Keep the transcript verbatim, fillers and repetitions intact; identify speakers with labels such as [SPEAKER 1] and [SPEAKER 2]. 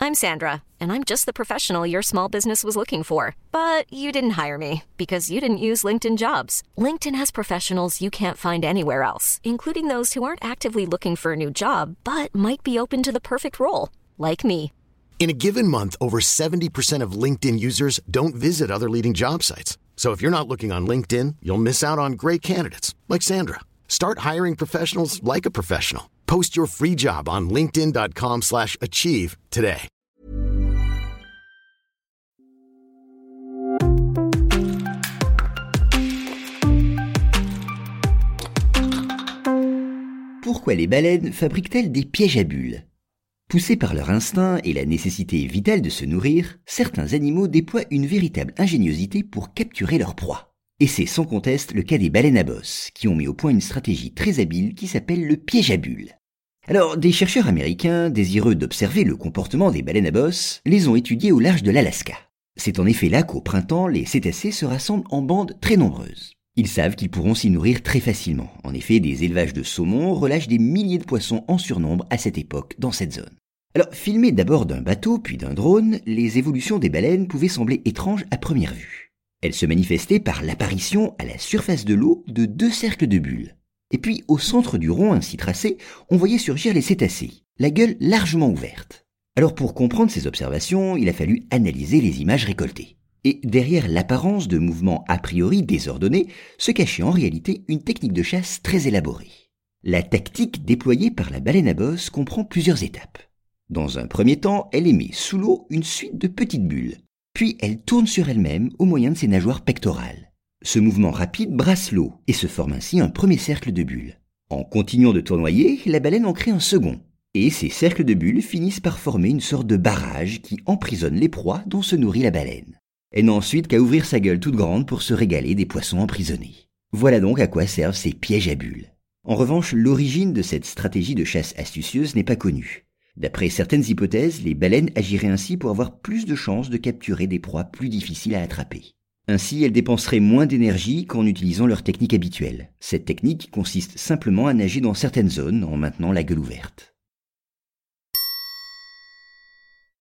[SPEAKER 1] I'm Sandra, and I'm just the professional your small business was looking for. But you didn't hire me because you didn't use LinkedIn Jobs. LinkedIn has professionals you can't find anywhere else, including those who aren't actively looking for a new job, but might be open to the perfect role, like me.
[SPEAKER 2] In a given month, over seventy percent of LinkedIn users don't visit other leading job sites. So if you're not looking on LinkedIn, you'll miss out on great candidates like Sandra. Start hiring professionals like a professional. Post your free job on linkedin.com slash achieve today.
[SPEAKER 3] Pourquoi les baleines fabriquent-elles des pièges à bulles ? Poussés par leur instinct et la nécessité vitale de se nourrir, certains animaux déploient une véritable ingéniosité pour capturer leur proie. Et c'est sans conteste le cas des baleines à bosse, qui ont mis au point une stratégie très habile qui s'appelle le piège à bulles. Alors, des chercheurs américains, désireux d'observer le comportement des baleines à bosse, les ont étudiés au large de l'Alaska. C'est en effet là qu'au printemps, les cétacés se rassemblent en bandes très nombreuses. Ils savent qu'ils pourront s'y nourrir très facilement. En effet, des élevages de saumon relâchent des milliers de poissons en surnombre à cette époque dans cette zone. Alors, filmés d'abord d'un bateau puis d'un drone, les évolutions des baleines pouvaient sembler étranges à première vue. Elles se manifestaient par l'apparition à la surface de l'eau de deux cercles de bulles. Et puis, au centre du rond ainsi tracé, on voyait surgir les cétacés, la gueule largement ouverte. Alors pour comprendre ces observations, il a fallu analyser les images récoltées. Et derrière l'apparence de mouvements a priori désordonnés, se cachait en réalité une technique de chasse très élaborée. La tactique déployée par la baleine à bosse comprend plusieurs étapes. Dans un premier temps, elle émet sous l'eau une suite de petites bulles. Puis elle tourne sur elle-même au moyen de ses nageoires pectorales. Ce mouvement rapide brasse l'eau et se forme ainsi un premier cercle de bulles. En continuant de tournoyer, la baleine en crée un second. Et ces cercles de bulles finissent par former une sorte de barrage qui emprisonne les proies dont se nourrit la baleine. Elle n'a ensuite qu'à ouvrir sa gueule toute grande pour se régaler des poissons emprisonnés. Voilà donc à quoi servent ces pièges à bulles. En revanche, l'origine de cette stratégie de chasse astucieuse n'est pas connue. D'après certaines hypothèses, les baleines agiraient ainsi pour avoir plus de chances de capturer des proies plus difficiles à attraper. Ainsi, elles dépenseraient moins d'énergie qu'en utilisant leur technique habituelle. Cette technique consiste simplement à nager dans certaines zones en maintenant la gueule ouverte.